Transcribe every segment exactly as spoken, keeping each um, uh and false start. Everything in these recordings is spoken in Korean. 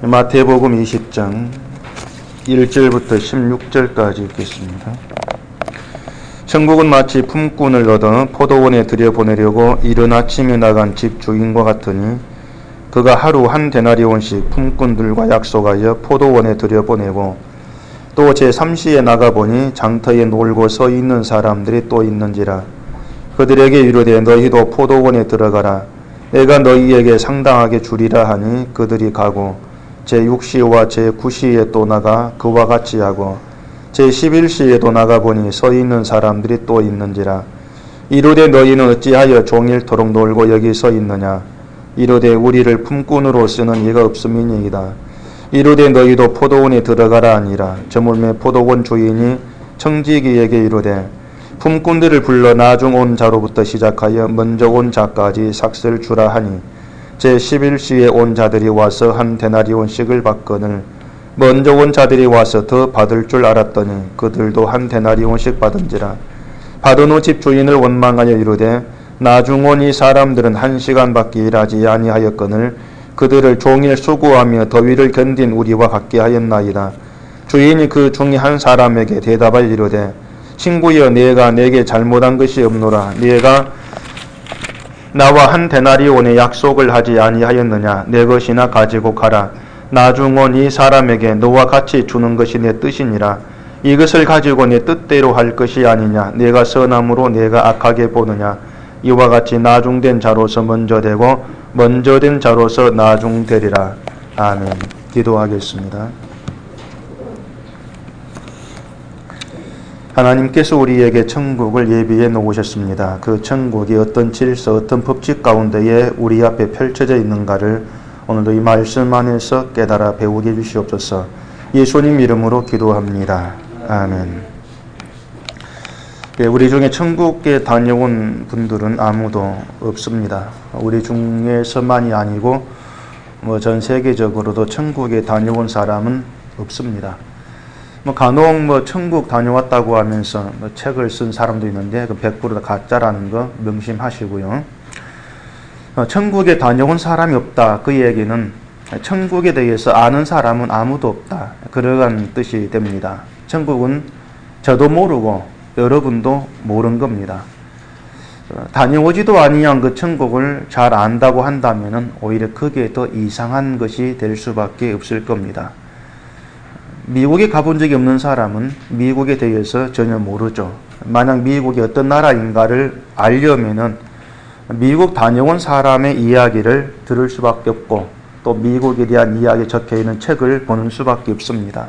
마태복음 이십 장 일 절부터 십육 절까지 읽겠습니다. 천국은 마치 품꾼을 얻어 포도원에 들여보내려고 이른 아침에 나간 집 주인과 같으니 그가 하루 한 데나리온씩 품꾼들과 약속하여 포도원에 들여보내고 또 제삼 시에 나가보니 장터에 놀고 서 있는 사람들이 또 있는지라. 그들에게 이르되 너희도 포도원에 들어가라. 내가 너희에게 상당하게 주리라 하니 그들이 가고 제육 시와 제구 시에 또 나가 그와 같이 하고 제십일 시에도 나가보니 서 있는 사람들이 또 있는지라. 이르되 너희는 어찌하여 종일토록 놀고 여기 서 있느냐. 이르되 우리를 품꾼으로 쓰는 이가 없음이니이다. 이르되 너희도 포도원에 들어가라 하니라. 저물매 포도원 주인이 청지기에게 이르되 품꾼들을 불러 나중 온 자로부터 시작하여 먼저 온 자까지 삭슬 주라 하니 제십일 시에 온 자들이 와서 한 데나리온씩을 받거늘 먼저 온 자들이 와서 더 받을 줄 알았더니 그들도 한 데나리온씩 받은지라. 받은 후 집주인을 원망하여 이르되 나중 온 이 사람들은 한 시간밖에 일하지 아니하였거늘 그들을 종일 수고하며 더위를 견딘 우리와 같게 하였나이다. 주인이 그 중에 한 사람에게 대답하여 이르되 친구여 내가 내게 잘못한 것이 없노라. 네가 나와 한 데나리온의 약속을 하지 아니하였느냐. 내 것이나 가지고 가라. 나중 온 이 사람에게 너와 같이 주는 것이 내 뜻이니라. 이것을 가지고 내 뜻대로 할 것이 아니냐. 내가 선함으로 내가 악하게 보느냐. 이와 같이 나중된 자로서 먼저 되고 먼저 된 자로서 나중되리라. 아멘. 기도하겠습니다. 하나님께서 우리에게 천국을 예비해 놓으셨습니다. 그 천국이 어떤 질서, 어떤 법칙 가운데에 우리 앞에 펼쳐져 있는가를 오늘도 이 말씀 안에서 깨달아 배우게 해주시옵소서. 예수님 이름으로 기도합니다. 아멘. 우리 중에 천국에 다녀온 분들은 아무도 없습니다. 우리 중에서만이 아니고 뭐 전 세계적으로도 천국에 다녀온 사람은 없습니다. 뭐 간혹 뭐 천국 다녀왔다고 하면서 뭐 책을 쓴 사람도 있는데 그 백 퍼센트 가짜라는 거 명심하시고요. 어, 천국에 다녀온 사람이 없다. 그 얘기는 천국에 대해서 아는 사람은 아무도 없다. 그러한 뜻이 됩니다. 천국은 저도 모르고 여러분도 모르는 겁니다. 어, 다녀오지도 아니한 그 천국을 잘 안다고 한다면은 오히려 그게 더 이상한 것이 될 수밖에 없을 겁니다. 미국에 가본 적이 없는 사람은 미국에 대해서 전혀 모르죠. 만약 미국이 어떤 나라인가를 알려면은 미국 다녀온 사람의 이야기를 들을 수밖에 없고 또 미국에 대한 이야기 적혀있는 책을 보는 수밖에 없습니다.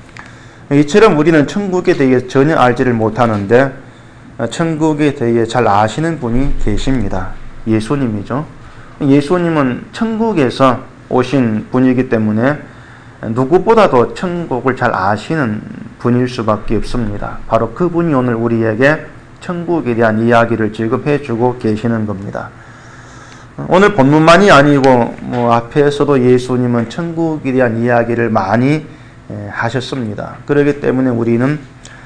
이처럼 우리는 천국에 대해 전혀 알지를 못하는데 천국에 대해 잘 아시는 분이 계십니다. 예수님이죠. 예수님은 천국에서 오신 분이기 때문에 누구보다도 천국을 잘 아시는 분일 수밖에 없습니다. 바로 그분이 오늘 우리에게 천국에 대한 이야기를 지금 해주고 계시는 겁니다. 오늘 본문만이 아니고 뭐 앞에서도 예수님은 천국에 대한 이야기를 많이 하셨습니다. 그렇기 때문에 우리는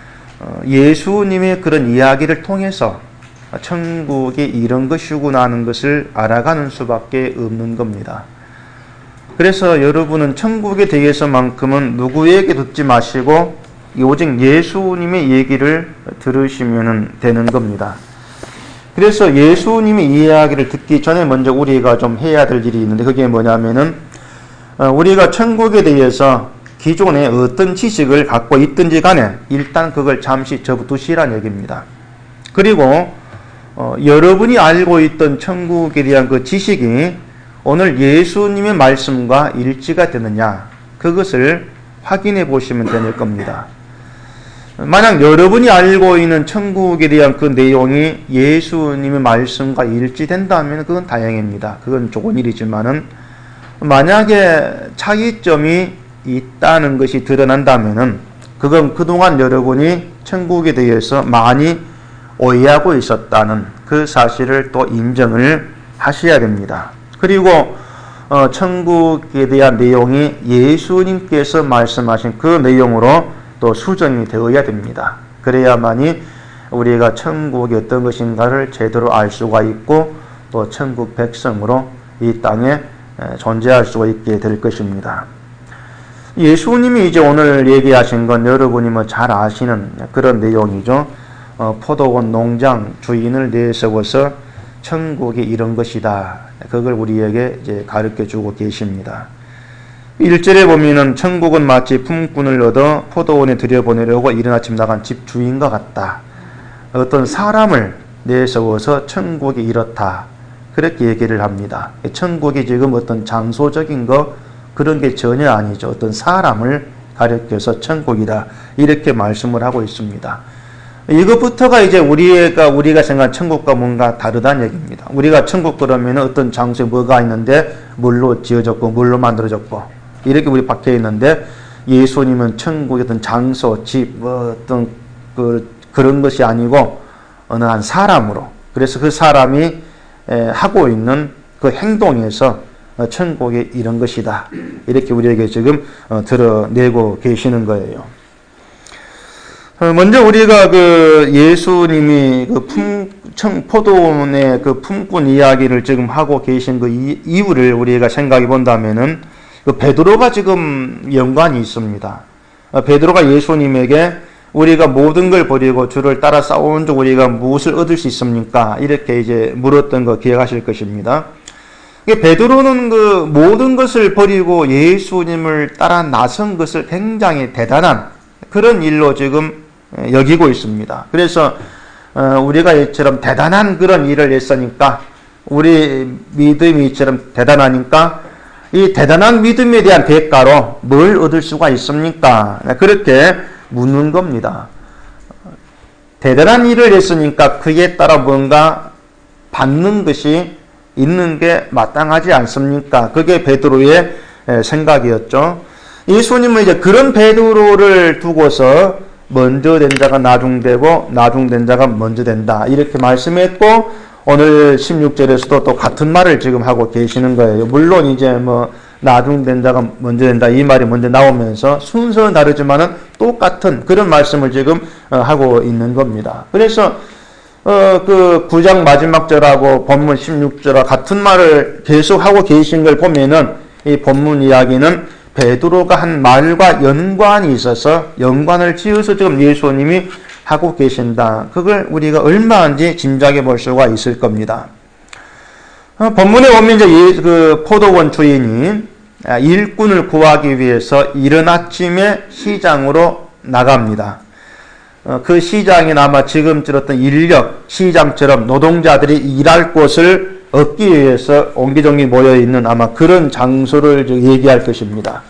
예수님의 그런 이야기를 통해서 천국이 이런 것이구나 하는 것을 알아가는 수밖에 없는 겁니다. 그래서 여러분은 천국에 대해서만큼은 누구에게 듣지 마시고 오직 예수님의 얘기를 들으시면 되는 겁니다. 그래서 예수님의 이야기를 듣기 전에 먼저 우리가 좀 해야 될 일이 있는데 그게 뭐냐면은 우리가 천국에 대해서 기존에 어떤 지식을 갖고 있든지 간에 일단 그걸 잠시 접두시라는 얘기입니다. 그리고 어, 여러분이 알고 있던 천국에 대한 그 지식이 오늘 예수님의 말씀과 일치가 되느냐 그것을 확인해 보시면 될 겁니다. 만약 여러분이 알고 있는 천국에 대한 그 내용이 예수님의 말씀과 일치된다면 그건 다행입니다. 그건 좋은 일이지만은 만약에 차이점이 있다는 것이 드러난다면은 그건 그동안 여러분이 천국에 대해서 많이 오해하고 있었다는 그 사실을 또 인정을 하셔야 됩니다. 그리고 어, 천국에 대한 내용이 예수님께서 말씀하신 그 내용으로 또 수정이 되어야 됩니다. 그래야만이 우리가 천국이 어떤 것인가를 제대로 알 수가 있고 또 천국 백성으로 이 땅에 존재할 수가 있게 될 것입니다. 예수님이 이제 오늘 얘기하신 건 여러분이 뭐 잘 아시는 그런 내용이죠. 어, 포도원 농장 주인을 내세워서 천국이 이런 것이다. 그걸 우리에게 이제 가르쳐 주고 계십니다. 일 절에 보면은 천국은 마치 품꾼을 얻어 포도원에 들여보내려고 이른 아침 나간 집 주인과 같다. 어떤 사람을 내세워서 천국이 이렇다. 그렇게 얘기를 합니다. 천국이 지금 어떤 장소적인 거 그런 게 전혀 아니죠. 어떤 사람을 가리켜서 천국이다. 이렇게 말씀을 하고 있습니다. 이것부터가 이제 우리가, 우리가 생각한 천국과 뭔가 다르다는 얘기입니다. 우리가 천국 그러면 어떤 장소에 뭐가 있는데 물로 지어졌고 물로 만들어졌고 이렇게 우리 박혀 있는데 예수님은 천국의 어떤 장소, 집, 뭐 어떤 그, 그런 것이 아니고 어느 한 사람으로 그래서 그 사람이 에, 하고 있는 그 행동에서 천국이 이런 것이다. 이렇게 우리에게 지금 어, 드러내고 계시는 거예요. 어, 먼저 우리가 그 예수님이 그 품, 청, 포도원의 그 품꾼 이야기를 지금 하고 계신 그 이, 이유를 우리가 생각해 본다면은 그 베드로가 지금 연관이 있습니다. 어, 베드로가 예수님에게 우리가 모든 걸 버리고 주를 따라 싸운 즉 우리가 무엇을 얻을 수 있습니까? 이렇게 이제 물었던 거 기억하실 것입니다. 베드로는 그 모든 것을 버리고 예수님을 따라 나선 것을 굉장히 대단한 그런 일로 지금 여기고 있습니다. 그래서 우리가 이처럼 대단한 그런 일을 했으니까 우리 믿음이 이처럼 대단하니까 이 대단한 믿음에 대한 대가로 뭘 얻을 수가 있습니까? 그렇게 묻는 겁니다. 대단한 일을 했으니까 그에 따라 뭔가 받는 것이 있는 게 마땅하지 않습니까? 그게 베드로의 생각이었죠. 예수님은 이제 그런 베드로를 두고서 먼저 된 자가 나중되고 나중된 자가 먼저 된다. 이렇게 말씀했고 오늘 십육 절에서도 또 같은 말을 지금 하고 계시는 거예요. 물론 이제 뭐 나중된 자가 먼저 된다. 이 말이 먼저 나오면서 순서는 다르지만은 똑같은 그런 말씀을 지금 하고 있는 겁니다. 그래서 어, 그 구 장 마지막 절하고 본문 십육 절과 같은 말을 계속 하고 계신 걸 보면은 이 본문 이야기는 베드로가 한 말과 연관이 있어서 연관을 지어서 지금 예수님이 하고 계신다. 그걸 우리가 얼마인지 짐작해 볼 수가 있을 겁니다. 어, 본문에 보면 이제 예, 그 포도원 주인이 일꾼을 구하기 위해서 이른 아침에 시장으로 나갑니다. 어, 그 시장에 아마 지금 들었던 인력 시장처럼 노동자들이 일할 곳을 얻기 위해서 옹기종기 모여있는 아마 그런 장소를 얘기할 것입니다.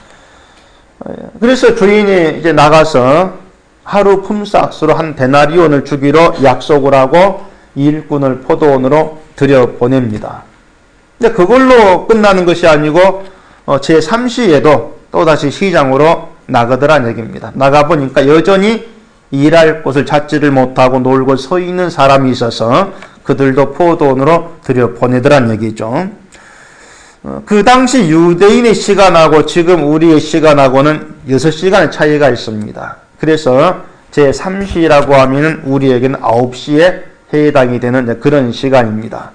그래서 주인이 이제 나가서 하루 품삯으로 한 데나리온을 주기로 약속을 하고 일꾼을 포도원으로 들여보냅니다. 근데 그걸로 끝나는 것이 아니고 어, 제삼 시에도 또다시 시장으로 나가더란 얘기입니다. 나가보니까 여전히 일할 곳을 찾지를 못하고 놀고 서 있는 사람이 있어서 그들도 포도원으로 들여보내더란 얘기죠. 그 당시 유대인의 시간하고 지금 우리의 시간하고는 여섯 시간의 차이가 있습니다. 그래서 제삼 시라고 하면 우리에게는 아홉 시에 해당이 되는 그런 시간입니다.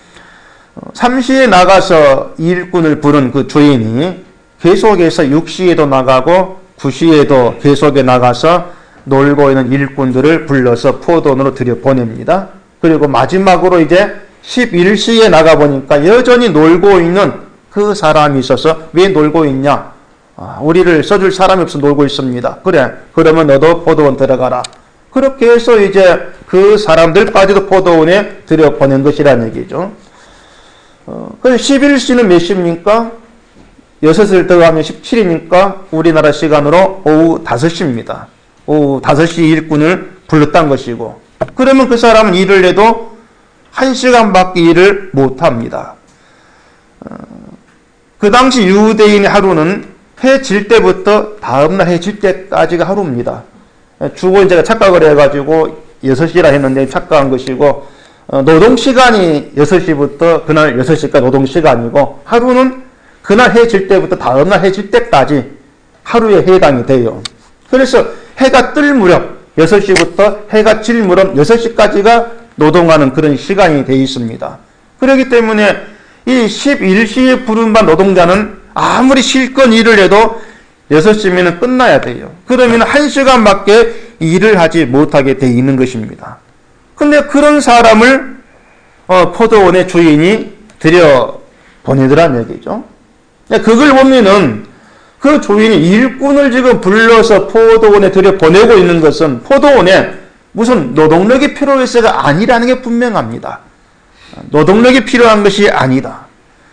삼 시에 나가서 일꾼을 부른 그 주인이 계속해서 육 시에도 나가고 구 시에도 계속해 나가서 놀고 있는 일꾼들을 불러서 포도원으로 들여보냅니다. 그리고 마지막으로 이제 십일 시에 나가보니까 여전히 놀고 있는 그 사람이 있어서 왜 놀고 있냐? 아, 우리를 써줄 사람이 없어 놀고 있습니다. 그래, 그러면 너도 포도원 들어가라. 그렇게 해서 이제 그 사람들까지도 포도원에 들여보낸 것이라는 얘기죠. 어, 그래서 십일 시는 몇 시입니까? 여섯을 더하면 십칠이니까 우리나라 시간으로 오후 다섯 시입니다. 오후 다섯 시 일꾼을 불렀단 것이고 그러면 그 사람은 일을 해도 한 시간밖에 일을 못합니다. 어, 그 당시 유대인의 하루는 해 질 때부터 다음날 해 질 때까지가 하루입니다. 주고 제가 착각을 해가지고 여섯 시라 했는데 착각한 것이고 어, 노동시간이 여섯 시부터 그날 여섯 시까지 노동시간이고 하루는 그날 해 질 때부터 다음날 해 질 때까지 하루에 해당이 돼요. 그래서 해가 뜰 무렵 여섯 시부터 해가 질 무렵 여섯 시까지가 노동하는 그런 시간이 되어 있습니다. 그렇기 때문에 이 십일 시에 부른 바 노동자는 아무리 실컷 일을 해도 여섯 시면 끝나야 돼요. 그러면 한 시간밖에 일을 하지 못하게 돼 있는 것입니다. 근데 그런 사람을 어, 포도원의 주인이 들여 보내더란 얘기죠. 그걸 보면은 그 주인이 일꾼을 지금 불러서 포도원에 들여 보내고 있는 것은 포도원에 무슨 노동력이 필요해서가 아니라는 게 분명합니다. 노동력이 필요한 것이 아니다.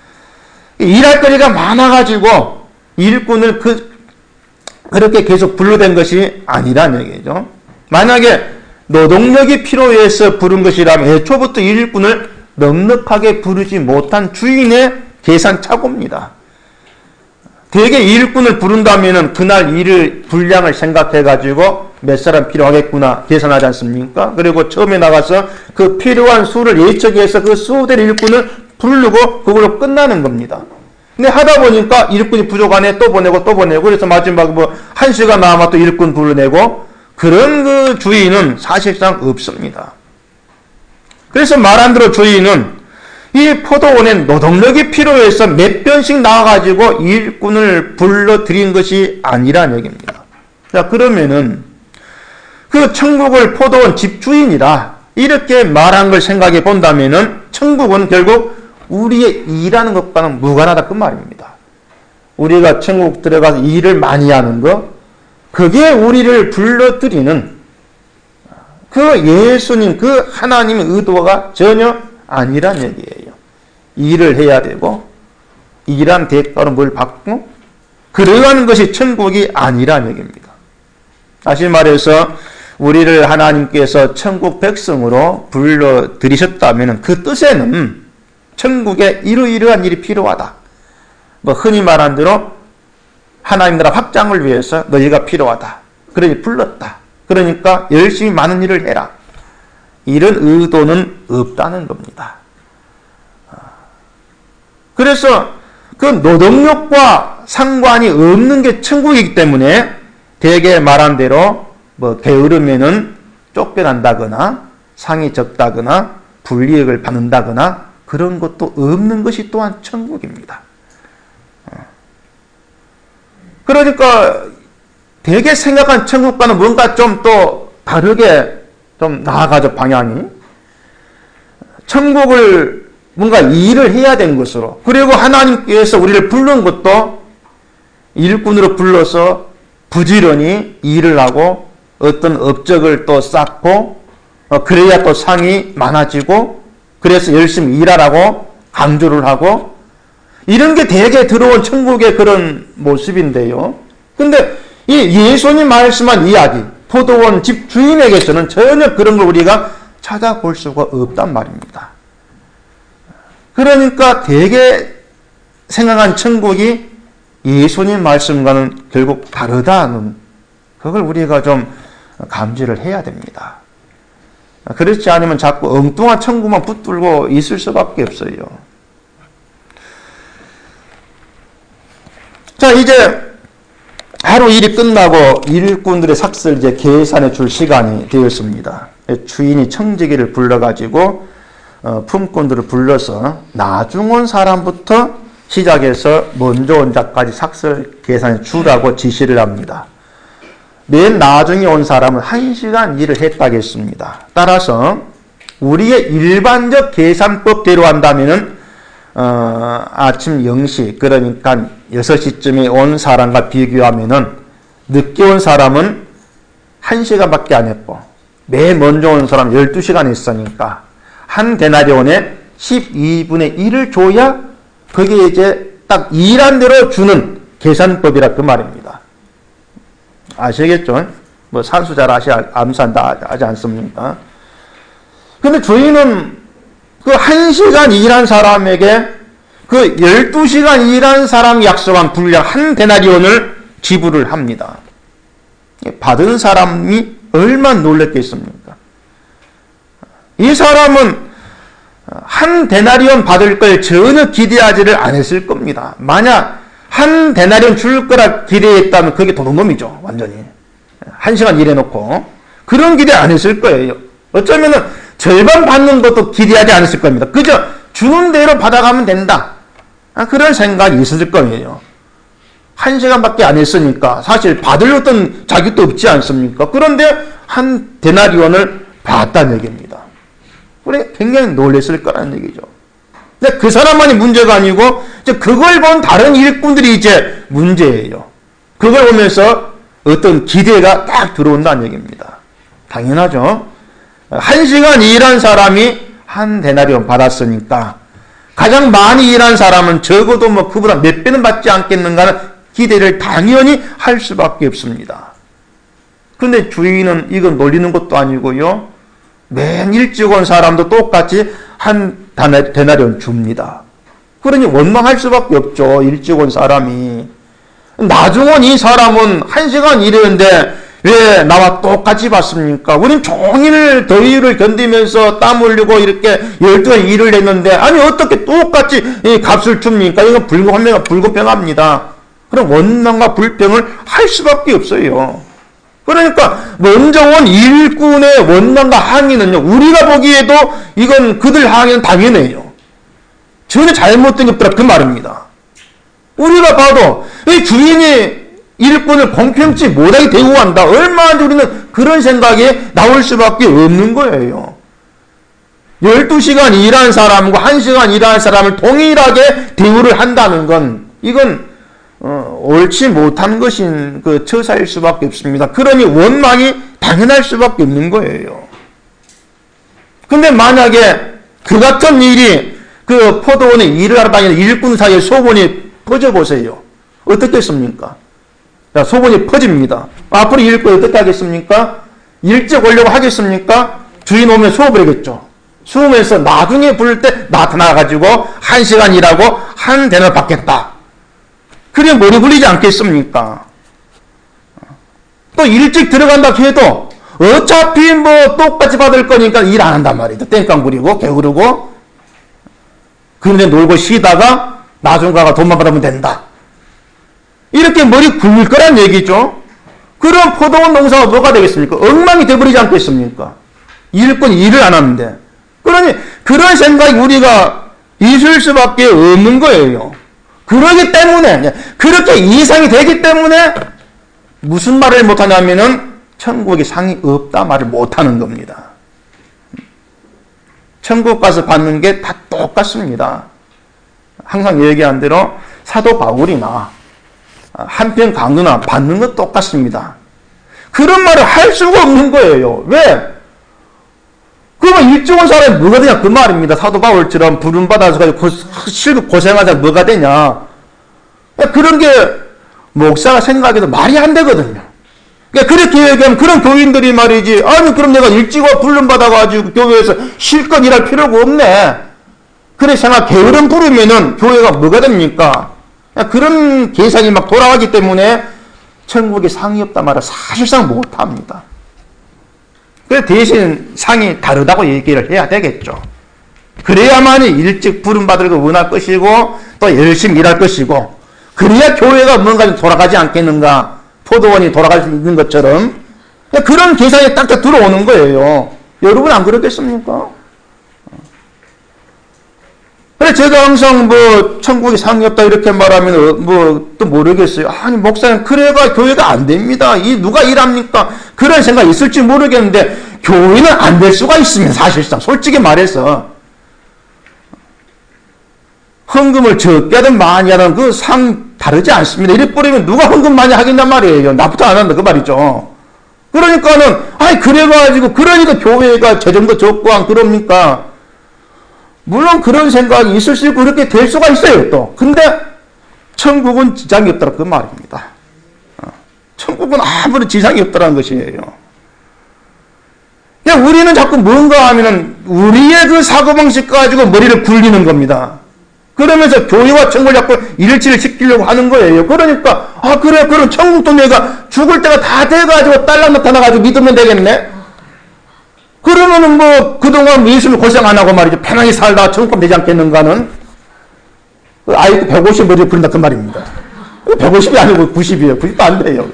일할 거리가 많아가지고 일꾼을 그, 그렇게 계속 불러댄 것이 아니라는 얘기죠. 만약에 노동력이 필요해서 부른 것이라면 애초부터 일꾼을 넉넉하게 부르지 못한 주인의 계산 착오입니다. 대개 일꾼을 부른다면 그날 일을 분량을 생각해가지고 몇 사람 필요하겠구나 계산하지 않습니까? 그리고 처음에 나가서 그 필요한 수를 예측해서 그 수대로 일꾼을 부르고 그걸로 끝나는 겁니다. 근데 하다 보니까 일꾼이 부족하네 또 보내고 또 보내고 그래서 마지막에 뭐 한 시간 남아 또 일꾼 불러내고 그런 그 주인은 사실상 없습니다. 그래서 말한 대로 주인은 이 포도원에 노동력이 필요해서 몇 번씩 나와가지고 일꾼을 불러들인 것이 아니라는 얘기입니다. 자, 그러면은 그 천국을 포도원 집주인이라 이렇게 말한 걸 생각해 본다면은 천국은 결국 우리의 일하는 것과는 무관하다 그 말입니다. 우리가 천국 들어가서 일을 많이 하는 거, 그게 우리를 불러들이는 그 예수님, 그 하나님의 의도가 전혀 아니란 얘기예요. 일을 해야 되고 일한 대가로 뭘 받고 그러한 것이 천국이 아니란 얘기입니다. 다시 말해서 우리를 하나님께서 천국 백성으로 불러들이셨다면 그 뜻에는 천국에 이러이러한 일이 필요하다. 뭐 흔히 말한 대로 하나님 나라 확장을 위해서 너희가 필요하다. 그러니 불렀다. 그러니까 열심히 많은 일을 해라. 이런 의도는 없다는 겁니다. 그래서 그 노동력과 상관이 없는 게 천국이기 때문에 대개 말한 대로 뭐 게으르면은 쫓겨난다거나 상이 적다거나 불이익을 받는다거나 그런 것도 없는 것이 또한 천국입니다. 그러니까 대개 생각한 천국과는 뭔가 좀 또 다르게 좀 나아가죠, 방향이. 천국을 뭔가 일을 해야 된 것으로, 그리고 하나님께서 우리를 부른 것도 일꾼으로 불러서 부지런히 일을 하고 어떤 업적을 또 쌓고 어, 그래야 또 상이 많아지고 그래서 열심히 일하라고 강조를 하고 이런 게 대개 들어온 천국의 그런 모습인데요. 근데 이 예수님 말씀한 이야기, 포도원 집 주인에게서는 전혀 그런 걸 우리가 찾아볼 수가 없단 말입니다. 그러니까 대개 생각한 천국이 예수님 말씀과는 결국 다르다는 그걸 우리가 좀 감지를 해야 됩니다. 그렇지 않으면 자꾸 엉뚱한 천국만 붙들고 있을 수밖에 없어요. 자, 이제 하루 일이 끝나고 일꾼들의 삭스를 이제 계산해 줄 시간이 되었습니다. 주인이 청지기를 불러가지고 어, 품꾼들을 불러서 나중 온 사람부터 시작해서 먼저 온 자까지 삭스를 계산해 주라고 지시를 합니다. 맨 나중에 온 사람은 한 시간 일을 했다겠습니다. 따라서 우리의 일반적 계산법대로 한다면은 어, 아침 영 시, 그러니까 여섯 시쯤에 온 사람과 비교하면은 늦게 온 사람은 한 시간밖에 안 했고, 맨 먼저 온 사람은 열두 시간 했으니까 한 데나리온에 십이 분의 일을 줘야 그게 이제 딱 일한 대로 주는 계산법이라 그 말입니다. 아시겠죠? 뭐 산수 잘 아시, 암산다 하지 않습니까? 근데 주인은 그 한 시간 일한 사람에게 그 열두 시간 일한 사람 약속한 분량 한 데나리온을 지불을 합니다. 받은 사람이 얼마나 놀랬겠습니까? 이 사람은 한 데나리온 받을 걸 전혀 기대하지를 않았을 겁니다. 만약 한 데나리온 줄 거라 기대했다면 그게 도둑놈이죠, 완전히. 한 시간 일해놓고. 그런 기대 안 했을 거예요. 어쩌면은 절반 받는 것도 기대하지 않았을 겁니다. 그저 주는 대로 받아가면 된다. 그런 생각이 있었을 거예요. 한 시간밖에 안 했으니까 사실 받을 어떤 자격도 없지 않습니까? 그런데 한 데나리온을 받았다는 얘기입니다. 그래 굉장히 놀랐을 거라는 얘기죠. 근데 그 사람만이 문제가 아니고 이제 그걸 본 다른 일꾼들이 이제 문제예요. 그걸 보면서 어떤 기대가 딱 들어온다는 얘기입니다. 당연하죠. 한 시간 일한 사람이 한 데나리온 받았으니까 가장 많이 일한 사람은 적어도 뭐 그보다 몇 배는 받지 않겠는가 하는 기대를 당연히 할 수밖에 없습니다. 그런데 주인은 이건 놀리는 것도 아니고요. 맨 일찍 온 사람도 똑같이 한 데나리온 줍니다. 그러니 원망할 수밖에 없죠. 일찍 온 사람이. 나중 온 이 사람은 한 시간 일했는데 왜 나와 똑같이 받습니까? 우린 종일 더위를 견디면서 땀 흘리고 이렇게 열두 시간 일을 했는데 아니 어떻게 똑같이 이 값을 줍니까? 이건 불공평, 불공평합니다. 그럼 원망과 불평을 할 수밖에 없어요. 그러니까 먼저 온 일꾼의 원망과 항의는요. 우리가 보기에도 이건 그들 항의는 당연해요. 전혀 잘못된 게 없더라 그 말입니다. 우리가 봐도 이 주인이 일꾼을 공평치 못하게 대우한다. 얼마나 우리는 그런 생각이 나올 수밖에 없는 거예요. 열두 시간 일한 사람과 한 시간 일한 사람을 동일하게 대우를 한다는 건 이건 어, 옳지 못한 것인 그 처사일 수밖에 없습니다. 그러니 원망이 당연할 수밖에 없는 거예요. 근데 만약에 그 같은 일이 그 포도원에 일을 하러 다니는 일꾼 사이에 소문이 퍼져보세요. 어떻겠습니까? 자, 소문이 퍼집니다. 앞으로 일꾼 어떻게 하겠습니까? 일찍 오려고 하겠습니까? 주인 오면 수업을 겠죠. 수업에서 나중에 부를 때 나타나가지고 한 시간 일하고 한 대를 받겠다. 그래 머리 굴리지 않겠습니까? 또 일찍 들어간다 해도 어차피 뭐 똑같이 받을 거니까 일 안 한단 말이죠. 땡깡 부리고 게으르고 그런데 놀고 쉬다가 나중 가가 돈만 받으면 된다. 이렇게 머리 굴릴 거란 얘기죠. 그럼 포도원 농사가 뭐가 되겠습니까? 엉망이 돼버리지 않겠습니까? 일꾼이 일을 안 하는데. 그러니 그런 생각이 우리가 있을 수밖에 없는 거예요. 그러기 때문에 그렇게 이상이 되기 때문에 무슨 말을 못하냐면은 천국에 상이 없다 말을 못하는 겁니다. 천국 가서 받는 게 다 똑같습니다. 항상 얘기한 대로 사도 바울이나 한편 강도나 받는 건 똑같습니다. 그런 말을 할 수가 없는 거예요. 왜? 그러면 일찍 온 사람이 뭐가 되냐 그 말입니다. 사도 바울처럼 부름받아서 실컷 고생하자 뭐가 되냐. 그런 게 목사가 생각해도 말이 안 되거든요. 그러니까 그렇게 얘기하면 그런 교인들이 말이지 아니 그럼 내가 일찍 와 부름받아가지고 교회에서 실컷 일할 필요가 없네. 그래 생각 게으름 부르면은 교회가 뭐가 됩니까? 그런 계산이 막 돌아가기 때문에 천국에 상이 없다 말을 사실상 못합니다. 그래서 대신 상이 다르다고 얘기를 해야 되겠죠. 그래야만이 일찍 부름받을 거 원할 것이고 또 열심히 일할 것이고 그래야 교회가 뭔가 좀 돌아가지 않겠는가. 포도원이 돌아갈 수 있는 것처럼 그런 계산이 딱딱 들어오는 거예요. 여러분 안 그렇겠습니까? 그래 제가 항상 뭐 천국에 상이 없다 이렇게 말하면 뭐 또 모르겠어요. 아니 목사님 그래가 교회가 안 됩니다. 이 누가 일합니까? 그런 생각이 있을지 모르겠는데 교회는 안 될 수가 있습니다. 사실상 솔직히 말해서 헌금을 적게 하든 많이 하든 그 상 다르지 않습니다. 이래 버리면 누가 헌금 많이 하겠단 말이에요. 나부터 안 한다 그 말이죠. 그러니까는 아니 그래가지고 그러니까 교회가 재정도 적고 안 그럽니까? 물론 그런 생각이 있을 수 있고 그렇게 될 수가 있어요 또. 근데 천국은 지장이 없더라 그 말입니다. 천국은 아무런 지장이 없더라는 것이에요. 그냥 우리는 자꾸 뭔가 하면은 우리의 그 사고방식 가지고 머리를 굴리는 겁니다. 그러면서 교회와 천국을 자꾸 일치를 시키려고 하는 거예요. 그러니까 아 그래 그럼 천국도 내가 죽을 때가 다 돼가지고 딸랑 나타나가지고 믿으면 되겠네. 그러면은 뭐 그동안 예수님 고생 안 하고 말이죠. 편하게 살다가 천국 가면 되지 않겠는가는 아이고 백오십 머리를 굴린다 그 말입니다. 백오십이 아니고 구십이에요. 구십도 안 돼요.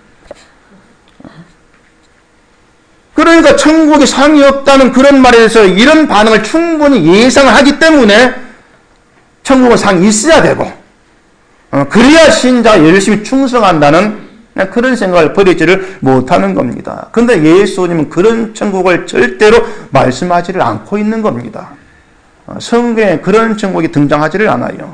그러니까 천국에 상이 없다는 그런 말에서 이런 반응을 충분히 예상을 하기 때문에 천국은 상이 있어야 되고 어, 그래야 신자가 열심히 충성한다는 그런 생각을 버리지를 못하는 겁니다. 그런데 예수님은 그런 천국을 절대로 말씀하지를 않고 있는 겁니다. 성경에 그런 천국이 등장하지를 않아요.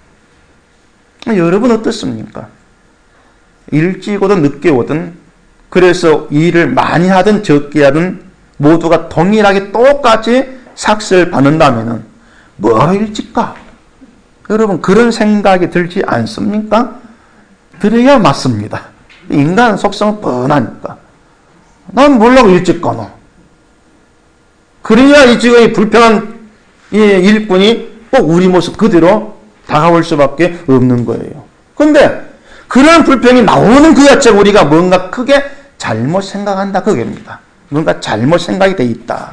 여러분 어떻습니까? 일찍 오든 늦게 오든, 그래서 일을 많이 하든 적게 하든 모두가 동일하게 똑같이 삭스를 받는다면 뭐하러 일찍 가? 여러분 그런 생각이 들지 않습니까? 들어야 맞습니다. 인간 속성은 뻔하니까. 난 몰라고 일찍 가노. 그래야 이 지금 불평한 이 일꾼이 꼭 우리 모습 그대로 다가올 수밖에 없는 거예요. 그런데 그런 불평이 나오는 그 자체가 우리가 뭔가 크게 잘못 생각한다 그겁니다. 뭔가 잘못 생각이 돼 있다.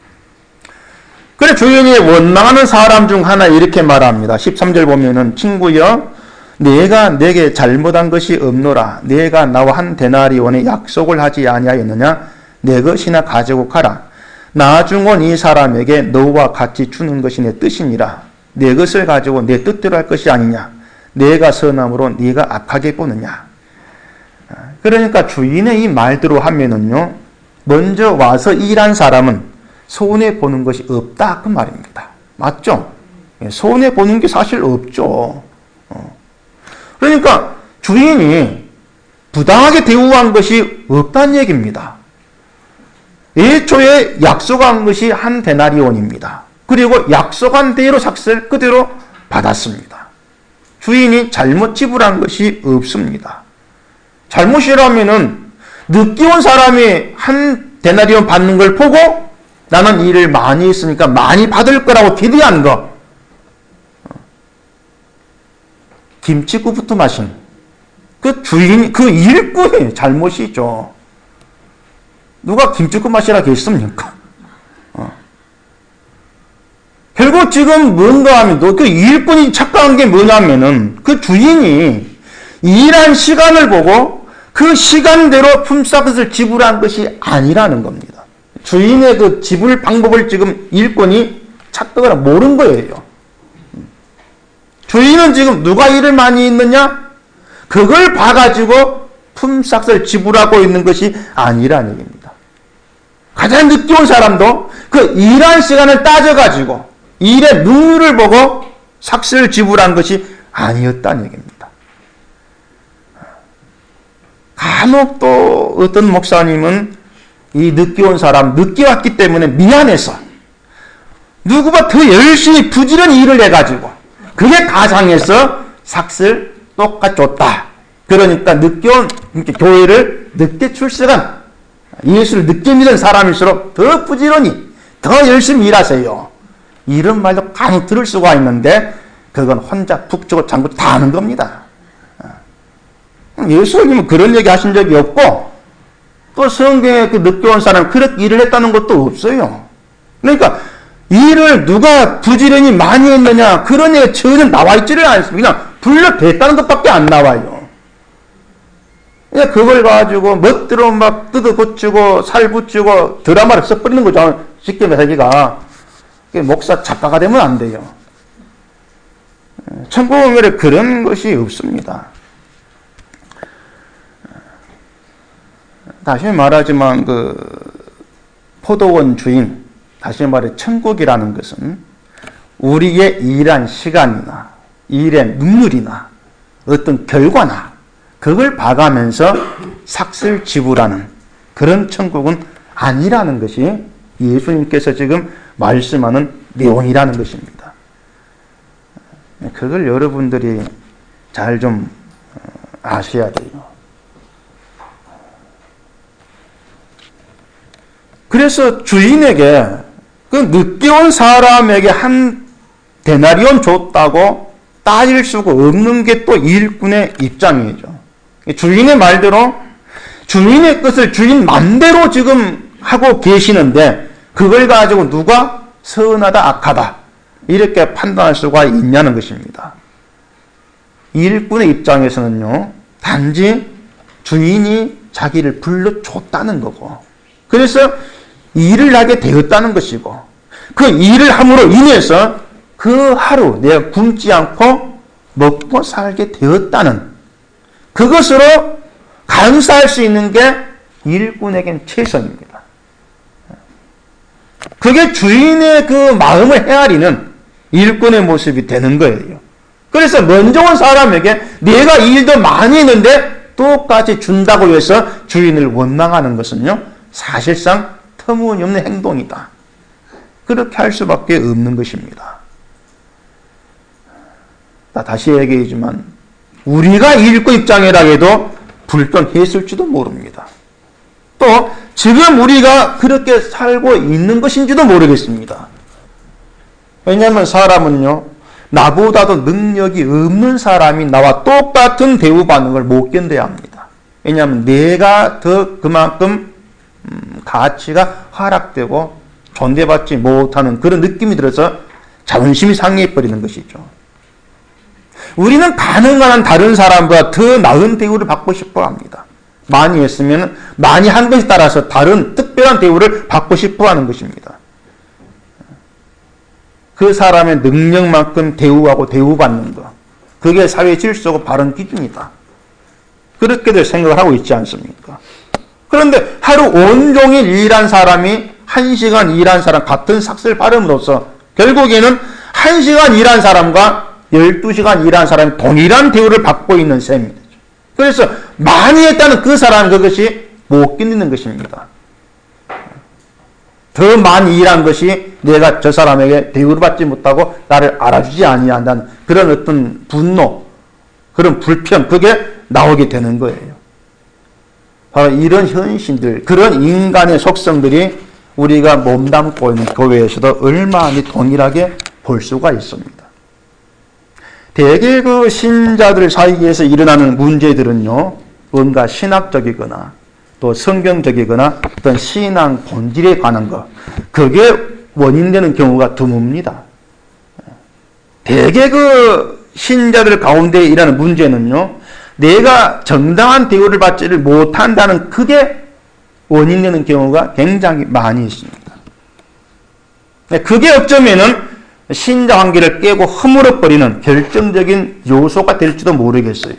그래 주인이 원망하는 사람 중 하나 이렇게 말합니다. 십삼 절 보면은 친구여 내가 내게 잘못한 것이 없노라. 내가 나와 한 데나리온의 약속을 하지 아니하였느냐? 내 것이나 가지고 가라. 나중 온 이 사람에게 너와 같이 주는 것이 내 뜻이니라. 내 것을 가지고 내 뜻대로 할 것이 아니냐? 내가 선함으로 네가 악하게 보느냐? 그러니까 주인의 이 말대로 하면은요, 먼저 와서 일한 사람은 손해 보는 것이 없다 그 말입니다. 맞죠? 손해 보는 게 사실 없죠. 그러니까 주인이 부당하게 대우한 것이 없다는 얘기입니다. 애초에 약속한 것이 한 데나리온입니다. 그리고 약속한 대로 삭스를 그대로 받았습니다. 주인이 잘못 지불한 것이 없습니다. 잘못이라면은 늦게 온 사람이 한 데나리온 받는 걸 보고 나는 일을 많이 했으니까 많이 받을 거라고 기대한 거. 김치국부터 마신 그 주인, 그 일꾼의 잘못이죠. 누가 김치국 마시라 했습니까? 어. 결국 지금 뭔가 하면 그 일꾼이 착각한 게 뭐냐면은 그 주인이 일한 시간을 보고 그 시간대로 품삯을 지불한 것이 아니라는 겁니다. 주인의 그 지불 방법을 지금 일꾼이 착각을 모른 거예요. 주인은 지금 누가 일을 많이 했느냐? 그걸 봐가지고 품삯을 지불하고 있는 것이 아니라는 얘기입니다. 가장 늦게 온 사람도 그 일한 시간을 따져가지고 일의 능률을 보고 삭스를 지불한 것이 아니었다는 얘기입니다. 간혹 또 어떤 목사님은 이 늦게 온 사람, 늦게 왔기 때문에 미안해서 누구보다 더 열심히 부지런히 일을 해가지고 그게 가상해서 삭스를 똑같이 줬다. 그러니까 늦게 온 교회를 늦게 출석한 예수를 늦게 믿은 사람일수록 더 부지런히 더 열심히 일하세요. 이런 말도 간혹 들을 수가 있는데 그건 혼자 북적고 장구 다 하는 겁니다. 예수님은 그런 얘기 하신 적이 없고 또 성경에 그 늦게 온 사람은 그렇게 일을 했다는 것도 없어요. 그러니까 일을 누가 부지런히 많이 했느냐 그런 얘기 전혀 나와 있지를 않습니다. 그냥 불려댔다는 것밖에 안 나와요. 그냥 그걸 가지고 멋대로 막 뜯어 고치고 살 붙이고 드라마를 써버리는 거죠. 쉽게 말하기가. 목사 작가가 되면 안 돼요. 천국에 그런 것이 없습니다. 다시 말하지만 그 포도원 주인, 다시 말해 천국이라는 것은 우리의 일한 시간이나 일의 능률이나 어떤 결과나 그걸 봐가면서 삭스를 지불하는 그런 천국은 아니라는 것이 예수님께서 지금 말씀하는 내용이라는 것입니다. 그걸 여러분들이 잘 좀 아셔야 돼요. 그래서 주인에게 그 늦게 온 사람에게 한 데나리온 줬다고 따질 수가 없는 게 또 일꾼의 입장이죠. 주인의 말대로 주인의 것을 주인 맘대로 지금 하고 계시는데 그걸 가지고 누가 선하다 악하다 이렇게 판단할 수가 있냐는 것입니다. 일꾼의 입장에서는요, 단지 주인이 자기를 불러줬다는 거고 그래서 일을 하게 되었다는 것이고 그 일을 함으로 인해서 그 하루 내가 굶지 않고 먹고 살게 되었다는 그것으로 감사할 수 있는 게 일꾼에겐 최선입니다. 그게 주인의 그 마음을 헤아리는 일꾼의 모습이 되는 거예요. 그래서 먼저 온 사람에게 내가 일도 많이 했는데 똑같이 준다고 해서 주인을 원망하는 것은요, 사실상 터무니없는 행동이다. 그렇게 할 수밖에 없는 것입니다. 다시 얘기하지만 우리가 일꾼 입장이라 해도 불편했을지도 모릅니다. 또 지금 우리가 그렇게 살고 있는 것인지도 모르겠습니다. 왜냐하면 사람은요, 나보다도 능력이 없는 사람이 나와 똑같은 대우받는 걸 못 견뎌야 합니다. 왜냐하면 내가 더 그만큼 음, 가치가 하락되고 존대받지 못하는 그런 느낌이 들어서 자존심이 상해버리는 것이죠. 우리는 가능한 한 다른 사람보다 더 나은 대우를 받고 싶어 합니다. 많이 했으면 많이 한 것에 따라서 다른 특별한 대우를 받고 싶어 하는 것입니다. 그 사람의 능력만큼 대우하고 대우받는 것, 그게 사회 질서고 바른 기준이다. 그렇게들 생각을 하고 있지 않습니까? 그런데 하루 온종일 일한 사람이 한 시간 일한 사람 같은 삭스를 받음으로써 결국에는 한 시간 일한 사람과 열두 시간 일한 사람이 동일한 대우를 받고 있는 셈이 되죠. 그래서 많이 했다는 그 사람은 그것이 못 견디는 것입니다. 더 많이 일한 것이 내가 저 사람에게 대우를 받지 못하고 나를 알아주지 아니한다는 그런 어떤 분노, 그런 불평, 그게 나오게 되는 거예요. 바로 이런 현실들, 그런 인간의 속성들이 우리가 몸담고 있는 교회에서도 얼마나 동일하게 볼 수가 있습니다. 대개 그 신자들 사이에서 일어나는 문제들은요, 뭔가 신학적이거나 또 성경적이거나 어떤 신앙 본질에 관한 것, 그게 원인되는 경우가 드뭅니다. 대개 그 신자들 가운데 일어나는 문제는요, 내가 정당한 대우를 받지를 못한다는 그게 원인되는 경우가 굉장히 많이 있습니다. 그게 어쩌면은 신자 관계를 깨고 허물어버리는 결정적인 요소가 될지도 모르겠어요.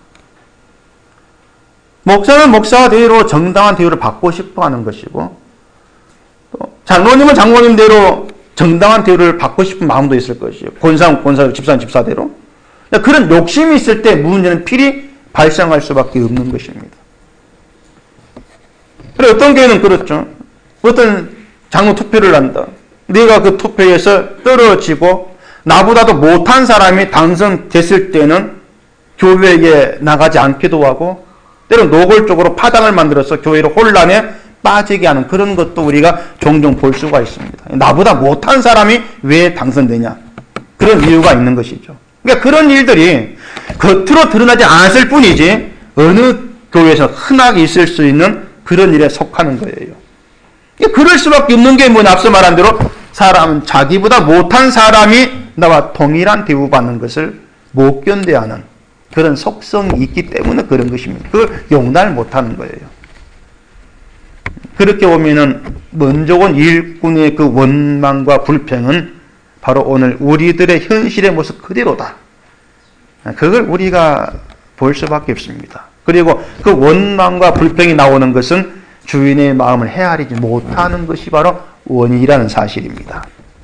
목사는 목사대로 정당한 대우를 받고 싶어 하는 것이고, 또 장로님은 장로님대로 정당한 대우를 받고 싶은 마음도 있을 것이요. 권사는 권사대로, 집사는 집사대로. 그런 욕심이 있을 때 문제는 필히 발생할 수밖에 없는 것입니다. 그래, 어떤 교회는 그렇죠. 어떤 장로 투표를 한다. 내가 그 투표에서 떨어지고 나보다도 못한 사람이 당선됐을 때는 교회에 나가지 않기도 하고, 때로는 노골적으로 파당을 만들어서 교회를 혼란에 빠지게 하는 그런 것도 우리가 종종 볼 수가 있습니다. 나보다 못한 사람이 왜 당선되냐? 그런 이유가 있는 것이죠. 그러니까 그런 일들이 겉으로 드러나지 않았을 뿐이지 어느 교회에서 흔하게 있을 수 있는 그런 일에 속하는 거예요. 그럴 수밖에 없는 게 뭐 앞서 말한 대로 사람은 자기보다 못한 사람이 나와 동일한 대우받는 것을 못 견뎌야 하는 그런 속성이 있기 때문에 그런 것입니다. 그걸 용납을 못하는 거예요. 그렇게 보면은 먼저 온 일꾼의 그 원망과 불평은 바로 오늘 우리들의 현실의 모습 그대로다. 그걸 우리가 볼 수밖에 없습니다. 그리고 그 원망과 불평이 나오는 것은 주인의 마음을 헤아리지 못하는 것이 바로 원인이라는 사실입니다.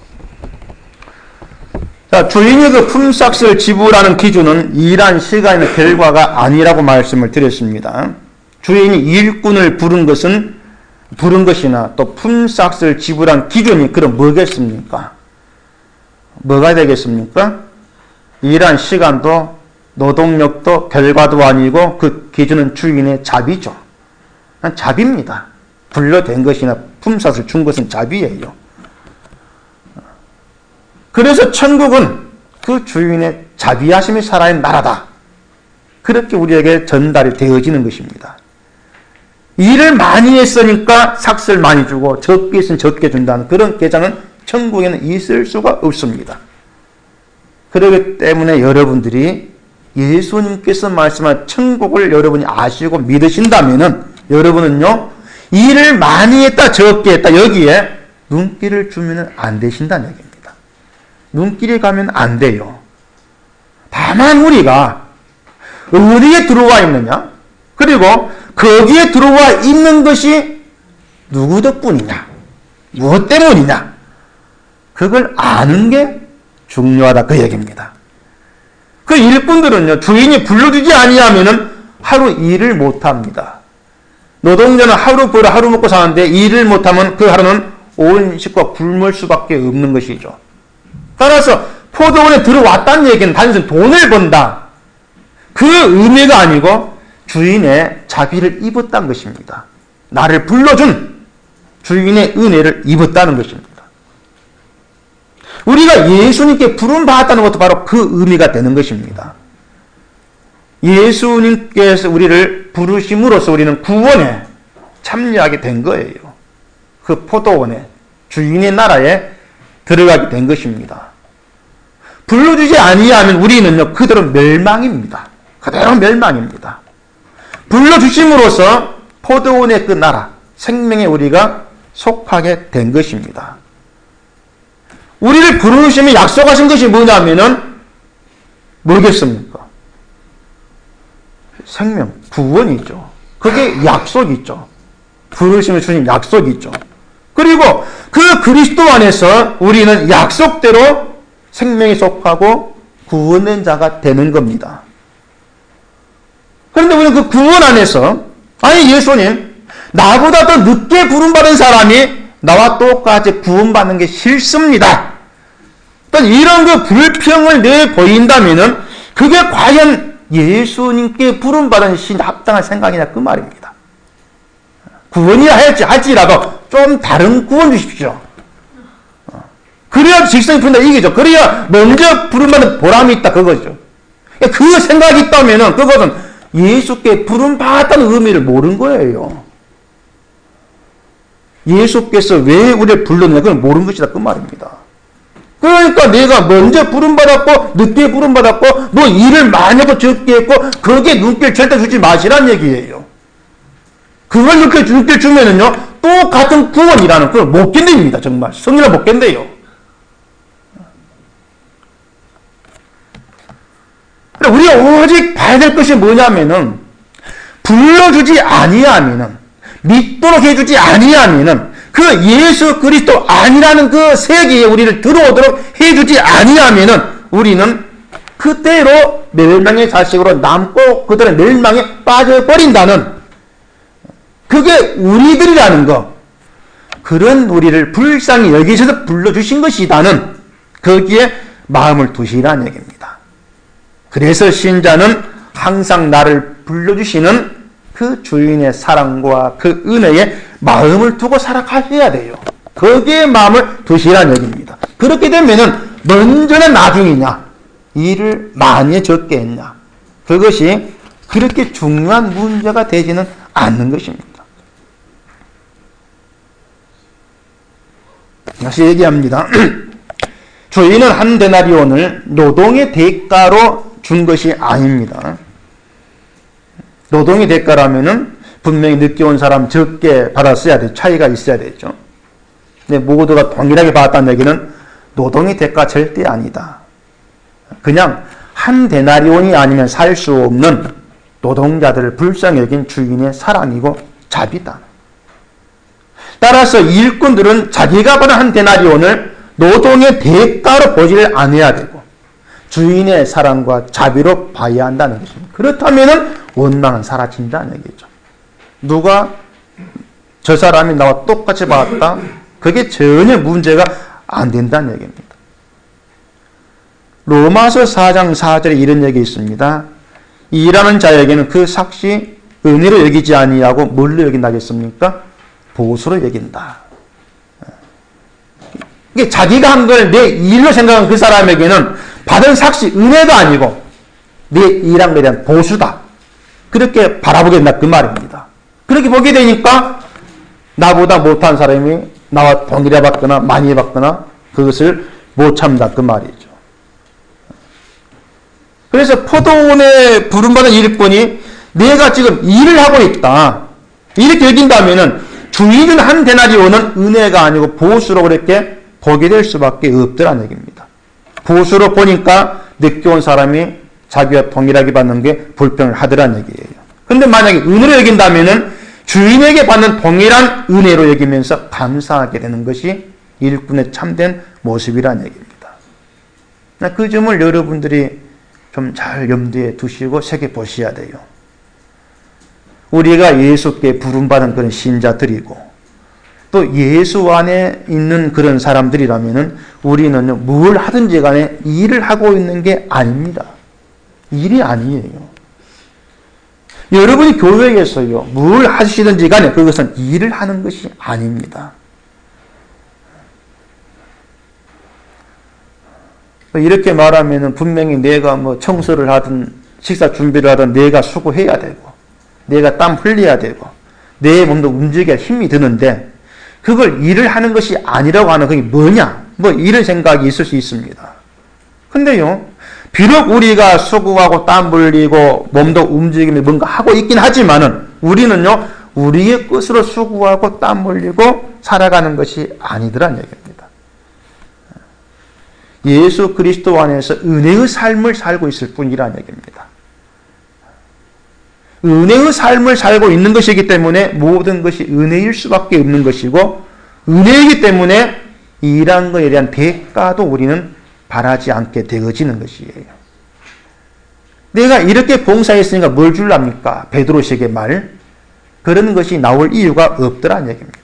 자, 주인이 그 품삯을 지불하는 기준은 일한 시간의 결과가 아니라고 말씀을 드렸습니다. 주인이 일꾼을 부른 것은 부른 것이나 또 품삯을 지불한 기준이 그럼 뭐겠습니까? 뭐가 되겠습니까? 일한 시간도 노동력도 결과도 아니고 그 기준은 주인의 자비죠. 자비입니다. 불려된 것이나 품삯을 준 것은 자비예요. 그래서 천국은 그 주인의 자비하심이 살아있는 나라다. 그렇게 우리에게 전달이 되어지는 것입니다. 일을 많이 했으니까 삭스를 많이 주고 적게 했으면 적게 준다는 그런 계산은 천국에는 있을 수가 없습니다. 그렇기 때문에 여러분들이 예수님께서 말씀한 천국을 여러분이 아시고 믿으신다면은 여러분은요, 일을 많이 했다 적게 했다 여기에 눈길을 주면 안 되신다는 얘기입니다. 눈길이 가면 안 돼요. 다 다만 우리가 어디에 들어와 있느냐, 그리고 거기에 들어와 있는 것이 누구 덕분이냐, 무엇 때문이냐, 그걸 아는 게 중요하다, 그 얘기입니다. 그 일꾼들은요, 주인이 불러주지 아니하면은 하루 일을 못합니다. 노동자는 하루 벌어 하루 먹고 사는데 일을 못하면 그 하루는 온 식구가 굶을 수밖에 없는 것이죠. 따라서 포도원에 들어왔다는 얘기는 단순히 돈을 번다, 그 의미가 아니고 주인의 자비를 입었다는 것입니다. 나를 불러준 주인의 은혜를 입었다는 것입니다. 우리가 예수님께 부름받았다는 것도 바로 그 의미가 되는 것입니다. 예수님께서 우리를 부르심으로써 우리는 구원에 참여하게 된 거예요. 그 포도원에, 주인의 나라에 들어가게 된 것입니다. 불러주지 아니하면 우리는요, 그대로 멸망입니다. 그대로 멸망입니다. 불러주심으로써 포도원의 그 나라, 생명에 우리가 속하게 된 것입니다. 우리를 부르시며 약속하신 것이 뭐냐면은 뭐겠습니까? 생명, 구원이죠. 그게 약속이죠. 부르시며 주신 약속이죠. 그리고 그 그리스도 안에서 우리는 약속대로 생명에 속하고 구원된 자가 되는 겁니다. 그런데 우리는 그 구원 안에서, 아니 예수님, 나보다 더 늦게 부름받은 사람이 나와 똑같이 구원받는 게 싫습니다. 어떤 이런 그 불평을 내보인다면은 그게 과연 예수님께 부름받은 신 합당한 생각이냐, 그 말입니다. 구원이라 할지 할지라도 좀 다른 구원 주십시오. 그래야 직성이 풀린다, 이게죠. 그래야 먼저 부름받는 보람이 있다, 그거죠. 그 생각이 있다면은 그것은 예수께 부름받았다는 의미를 모르는 거예요. 예수께서 왜 우리를 불렀느냐, 그건 모르는 것이다, 그 말입니다. 그러니까 내가 먼저 부름받았고 늦게 부름받았고 너 일을 많이 하고 적게 했고 거기에 눈길 절대 주지 마시란 얘기예요. 그걸 눈길, 눈길 주면은요 똑같은 구원이라는 걸 못 견딥니다. 정말 성령을 못 견뎌요. 우리가 오직 봐야 될 것이 뭐냐면은 불러주지 아니하면은, 믿도록 해주지 아니하면은, 그 예수 그리스도 아니라는 그 세계에 우리를 들어오도록 해주지 아니하면은 우리는 그대로 멸망의 자식으로 남고 그들의 멸망에 빠져버린다는, 그게 우리들이라는 거, 그런 우리를 불쌍히 여기셔서 불러주신 것이다는 거기에 마음을 두시라는 얘기입니다. 그래서 신자는 항상 나를 불러주시는 그 주인의 사랑과 그 은혜에 마음을 두고 살아가셔야 돼요. 거기에 마음을 두시라는 얘기입니다. 그렇게 되면은 먼저는 나중이냐, 일을 많이 적게 했냐, 그것이 그렇게 중요한 문제가 되지는 않는 것입니다. 다시 얘기합니다. 주인은 한 데나리온을 노동의 대가로 준 것이 아닙니다. 노동의 대가라면은 분명히 늦게 온 사람 적게 받았어야 돼. 차이가 있어야 되죠. 근데 모두가 동일하게 받았다는 얘기는 노동의 대가 절대 아니다. 그냥 한 데나리온이 아니면 살 수 없는 노동자들을 불쌍히 여긴 주인의 사랑이고 자비다. 따라서 일꾼들은 자기가 받은 한 데나리온을 노동의 대가로 보지를 않아야 되고 주인의 사랑과 자비로 봐야 한다는 것입니다. 그렇다면 원망은 사라진다는 얘기죠. 누가 저 사람이 나와 똑같이 받았다? 그게 전혀 문제가 안 된다는 얘기입니다. 로마서 사 장 사 절에 이런 얘기 있습니다. 일하는 자에게는 그 삭시 은혜로 여기지 아니하고 뭘로 여긴다겠습니까? 보수로 여긴다. 이게 자기가 한 걸 내 일로 생각한 그 사람에게는 받은 삭시 은혜가 아니고 내 일한 것에 대한 보수다. 그렇게 바라보게 된다, 그 말입니다. 그렇게 보게 되니까 나보다 못한 사람이 나와 동일해 받거나 많이 받거나 그것을 못 참다, 그 말이죠. 그래서 포도원에 부름받은 일꾼이 내가 지금 일을 하고 있다, 이렇게 여긴다면은 주인은 한 데나리온은 은혜가 아니고 보수로 그렇게 보게 될 수밖에 없더라는 얘기입니다. 보수로 보니까 늦게 온 사람이 자기와 동일하게 받는 게 불평을 하더란 얘기예요. 근데 만약에 은혜로 여긴다면은 주인에게 받는 동일한 은혜로 여기면서 감사하게 되는 것이 일꾼의 참된 모습이란 얘기입니다. 그 점을 여러분들이 좀 잘 염두에 두시고 새겨보셔야 돼요. 우리가 예수께 부름받은 그런 신자들이고 또 예수 안에 있는 그런 사람들이라면 우리는 뭘 하든지 간에 일을 하고 있는 게 아닙니다. 일이 아니에요. 여러분이 교회에서요, 뭘 하시든지 간에 그것은 일을 하는 것이 아닙니다. 이렇게 말하면 분명히 내가 뭐 청소를 하든 식사 준비를 하든 내가 수고해야 되고 내가 땀 흘려야 되고 내 몸도 움직여야 힘이 드는데 그걸 일을 하는 것이 아니라고 하는 그게 뭐냐? 뭐 이런 생각이 있을 수 있습니다. 근데요, 비록 우리가 수고하고 땀 흘리고 몸도 움직이며 뭔가 하고 있긴 하지만은 우리는요, 우리의 것으로 수고하고 땀 흘리고 살아가는 것이 아니더란 얘기입니다. 예수 그리스도 안에서 은혜의 삶을 살고 있을 뿐이라는 얘기입니다. 은혜의 삶을 살고 있는 것이기 때문에 모든 것이 은혜일 수밖에 없는 것이고 은혜이기 때문에 일한 것에 대한 대가도 우리는 바라지 않게 되어지는 것이에요. 내가 이렇게 봉사했으니까 뭘 줄랍니까? 베드로식의 말. 그런 것이 나올 이유가 없더란 얘기입니다.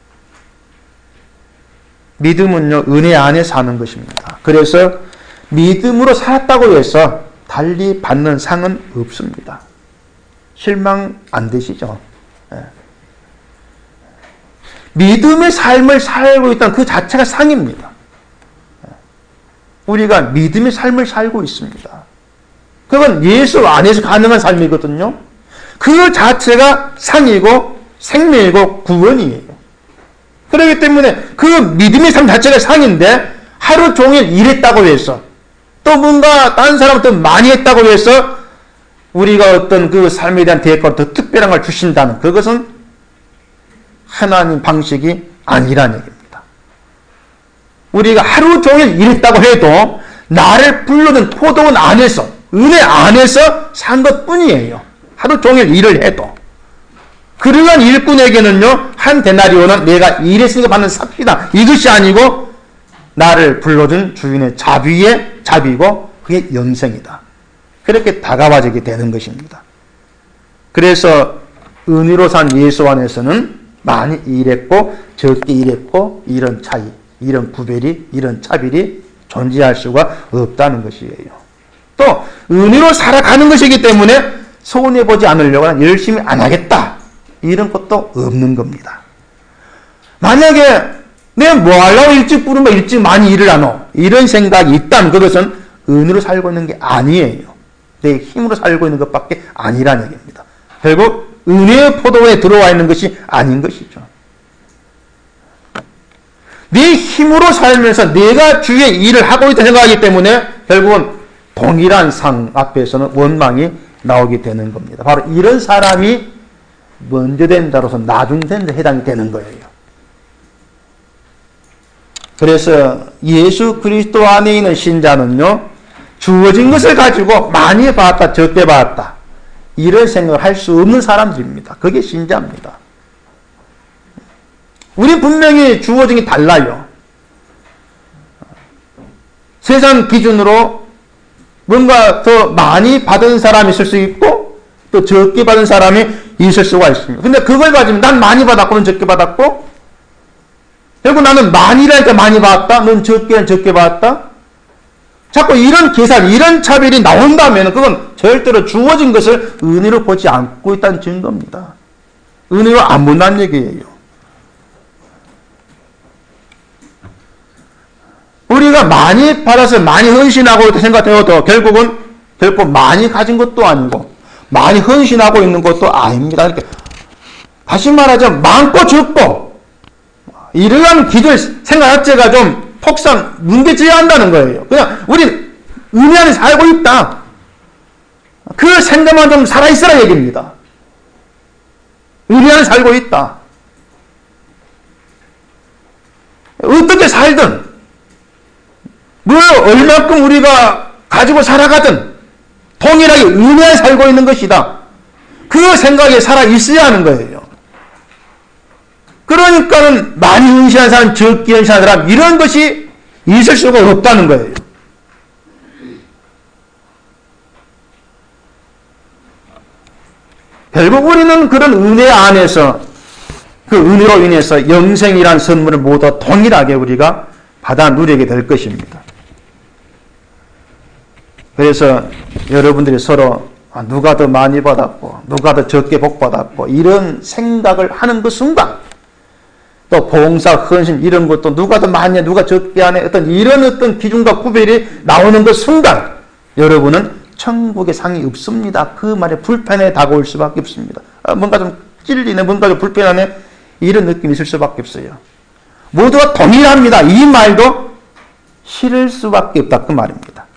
믿음은요, 은혜 안에 사는 것입니다. 그래서 믿음으로 살았다고 해서 달리 받는 상은 없습니다. 실망 안 되시죠? 네. 믿음의 삶을 살고 있다는 그 자체가 상입니다. 우리가 믿음의 삶을 살고 있습니다. 그건 예수 안에서 가능한 삶이거든요. 그 자체가 상이고 생명이고 구원이에요. 그렇기 때문에 그 믿음의 삶 자체가 상인데 하루 종일 일했다고 해서 또 뭔가 다른 사람은 더 많이 했다고 해서 우리가 어떤 그 삶에 대한 대가로 더 특별한 걸 주신다는 그것은 하나님 방식이 아니라는 얘기입니다. 우리가 하루 종일 일했다고 해도 나를 불러든 포도원 안에서 은혜 안에서 산 것뿐이에요. 하루 종일 일을 해도. 그러한 일꾼에게는요, 한 데나리온은 내가 일했으니까 받는 삽시다. 이것이 아니고 나를 불러준 주인의 자비의 자비고 그게 영생이다. 그렇게 다가와지게 되는 것입니다. 그래서 은혜로 산 예수 안에서는 많이 일했고 적게 일했고 이런 차이, 이런 구별이, 이런 차별이 존재할 수가 없다는 것이에요. 또 은혜로 살아가는 것이기 때문에 손해보지 않으려고 하는 열심히 안 하겠다. 이런 것도 없는 겁니다. 만약에 내가 뭐 하려고 일찍 부르면 일찍 많이 일을 하노? 이런 생각이 있다면 그것은 은혜로 살고 있는 게 아니에요. 내 힘으로 살고 있는 것밖에 아니라는 얘기입니다. 결국 은혜의 포도원에 들어와 있는 것이 아닌 것이죠. 내 힘으로 살면서 내가 주의 일을 하고 있다 생각하기 때문에 결국은 동일한 상 앞에서는 원망이 나오게 되는 겁니다. 바로 이런 사람이 먼저 된 자로서 나중된 데 해당이 되는 거예요. 그래서 예수 그리스도 안에 있는 신자는요, 주어진 것을 가지고 많이 받았다, 적게 받았다, 이런 생각을 할 수 없는 사람들입니다. 그게 신자입니다. 우리 분명히 주어진 게 달라요. 세상 기준으로 뭔가 더 많이 받은 사람이 있을 수 있고 또 적게 받은 사람이 있을 수가 있습니다. 근데 그걸 가지면 난 많이 받았고 넌 적게 받았고 결국 나는 많이라니까 많이 받았다, 넌 적게 적게 받았다. 자꾸 이런 계산, 이런 차별이 나온다면 그건 절대로 주어진 것을 은혜로 보지 않고 있다는 증거입니다. 은혜로 안 본다는 얘기예요. 우리가 많이 받아서 많이 헌신하고 있다 생각해도 결국은 결코 많이 가진 것도 아니고 많이 헌신하고 있는 것도 아닙니다. 이렇게 다시 말하자면 많고 적고 이러한 기도의 생각 자체가 좀 폭삭 뭉개져야 한다는 거예요. 그냥 우리는 은혜 안에 살고 있다. 그 생각만 좀 살아있으라 얘기입니다. 은혜 안에 살고 있다. 어떻게 살든 뭐 얼마큼 우리가 가지고 살아가든 동일하게 은혜에 살고 있는 것이다. 그 생각에 살아 있어야 하는 거예요. 그러니까는 많이 헌신한 사람, 적게 헌신한 사람, 이런 것이 있을 수가 없다는 거예요. 결국 우리는 그런 은혜 안에서, 그 은혜로 인해서 영생이란 선물을 모두 동일하게 우리가 받아 누리게 될 것입니다. 그래서 여러분들이 서로 누가 더 많이 받았고 누가 더 적게 복받았고 이런 생각을 하는 그 순간, 또 봉사, 헌신 이런 것도 누가 더 많이 누가 적게 하네, 어떤 이런 어떤 기준과 구별이 나오는 그 순간 여러분은 천국의 상이 없습니다. 그 말에 불편해 다가올 수밖에 없습니다. 아, 뭔가 좀 찔리네, 뭔가 좀 불편하네, 이런 느낌이 있을 수밖에 없어요. 모두가 동일합니다. 이 말도 싫을 수밖에 없다, 그 말입니다.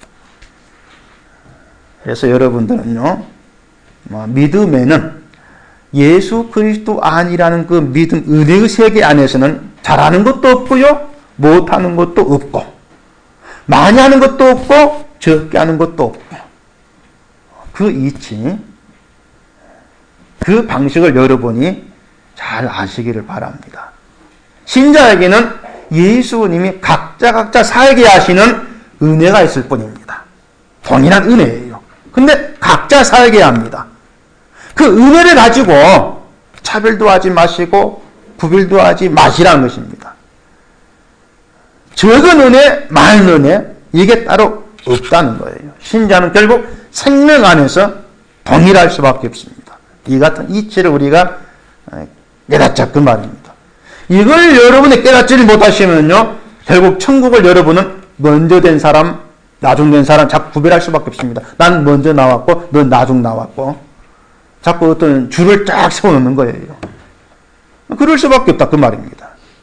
그래서 여러분들은요, 뭐 믿음에는 예수 그리스도 안이라는 그 믿음, 은혜의 세계 안에서는 잘하는 것도 없고요, 못하는 것도 없고, 많이 하는 것도 없고, 적게 하는 것도 없고, 그 이치, 그 방식을 여러분이 잘 아시기를 바랍니다. 신자에게는 예수님이 각자 각자 살게 하시는 은혜가 있을 뿐입니다. 동일한 은혜예요. 근데 각자 살게 합니다. 그 은혜를 가지고 차별도 하지 마시고 구별도 하지 마시라는 것입니다. 적은 은혜, 많은 은혜, 이게 따로 없다는 거예요. 신자는 결국 생명 안에서 동일할 수밖에 없습니다. 이 같은 이치를 우리가 깨닫자, 그 말입니다. 이걸 여러분이 깨닫지를 못하시면요, 결국 천국을 여러분은 먼저 된 사람, 나중 된 사람 자꾸 구별할 수밖에 없습니다. 난 먼저 나왔고 넌 나중 나왔고, 자꾸 어떤 줄을 쫙 세워놓는 거예요. 그럴 수밖에 없다, 그 말입니다.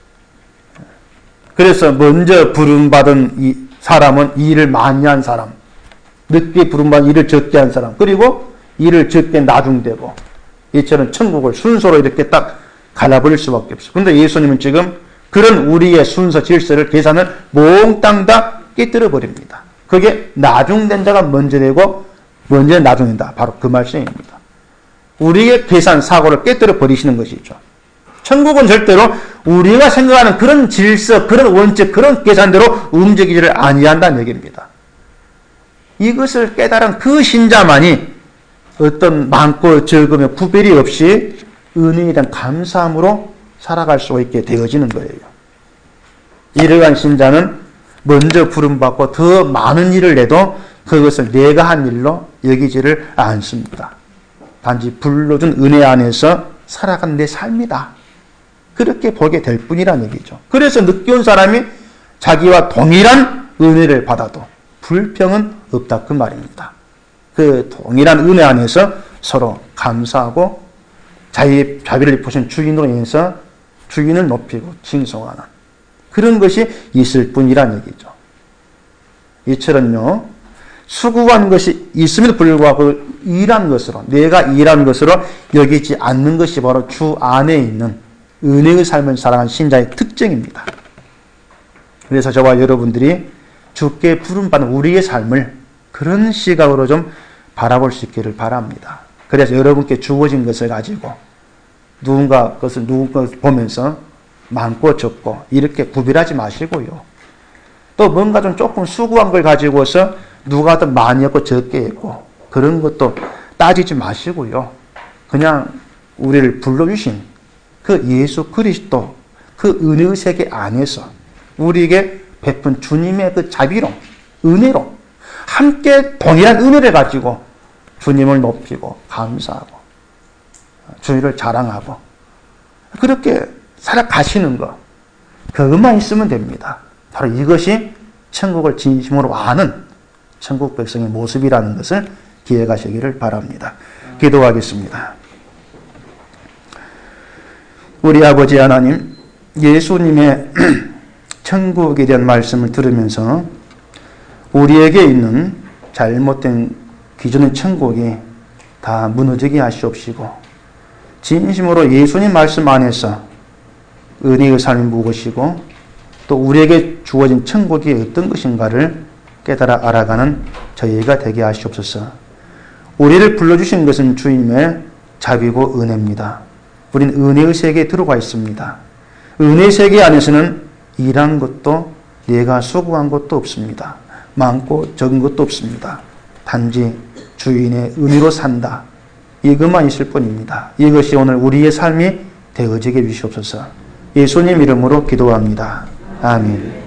그래서 먼저 부름받은 이 사람은 일을 많이 한 사람, 늦게 부름받은 일을 적게 한 사람, 그리고 일을 적게 나중되고, 이처럼 천국을 순서로 이렇게 딱 갈라버릴 수밖에 없어요. 그런데 예수님은 지금 그런 우리의 순서 질서를, 계산을 몽땅 다 깨뜨려 버립니다. 그게 나중된 자가 먼저 되고 먼저 나중된다, 바로 그 말씀입니다. 우리의 계산 사고를 깨뜨려 버리시는 것이죠. 천국은 절대로 우리가 생각하는 그런 질서, 그런 원칙, 그런 계산대로 움직이지를 아니한다는 얘기입니다. 이것을 깨달은 그 신자만이 어떤 많고 적음의 구별이 없이 은혜에 대한 감사함으로 살아갈 수 있게 되어지는 거예요. 이러한 신자는 먼저 부름받고 더 많은 일을 해도 그것을 내가 한 일로 여기지를 않습니다. 단지 불러준 은혜 안에서 살아간 내 삶이다, 그렇게 보게 될 뿐이라는 얘기죠. 그래서 늦게 온 사람이 자기와 동일한 은혜를 받아도 불평은 없다, 그 말입니다. 그 동일한 은혜 안에서 서로 감사하고 자기, 자비를 입으신 주인으로 인해서 주인을 높이고 칭송하는 그런 것이 있을 뿐이라는 얘기죠. 이처럼요, 수고한 것이 있음에도 불구하고 일한 것으로, 내가 일한 것으로 여기지 않는 것이 바로 주 안에 있는 은혜의 삶을 살아가는 신자의 특징입니다. 그래서 저와 여러분들이 주께 부름받는 우리의 삶을 그런 시각으로 좀 바라볼 수 있기를 바랍니다. 그래서 여러분께 주어진 것을 가지고 누군가 것을 누군가 보면서 많고 적고 이렇게 구별하지 마시고요. 또 뭔가 좀 조금 수고한 걸 가지고서 누가 더 많이 했고 적게 했고 그런 것도 따지지 마시고요. 그냥 우리를 불러주신 그 예수 그리스도 그 은혜의 세계 안에서 우리에게 베푼 주님의 그 자비로, 은혜로 함께 동일한 은혜를 가지고 주님을 높이고 감사하고 주님을 자랑하고 그렇게 살아가시는 것, 그것만 있으면 됩니다. 바로 이것이 천국을 진심으로 아는 천국 백성의 모습이라는 것을 기억하시기를 바랍니다. 기도하겠습니다. 우리 아버지 하나님, 예수님의 천국에 대한 말씀을 들으면서 우리에게 있는 잘못된 기존의 천국이 다 무너지게 하시옵시고 진심으로 예수님 말씀 안에서 은혜의 삶이 무엇이고 또 우리에게 주어진 천국이 어떤 것인가를 깨달아 알아가는 저희가 되게 하시옵소서. 우리를 불러주신 것은 주님의 자비고 은혜입니다. 우린 은혜의 세계에 들어가 있습니다. 은혜의 세계 안에서는 일한 것도 내가 수고한 것도 없습니다. 많고 적은 것도 없습니다. 단지 주인의 은혜로 산다. 이것만 있을 뿐입니다. 이것이 오늘 우리의 삶이 되어지게 해주시옵소서. 예수님 이름으로 기도합니다. 아멘.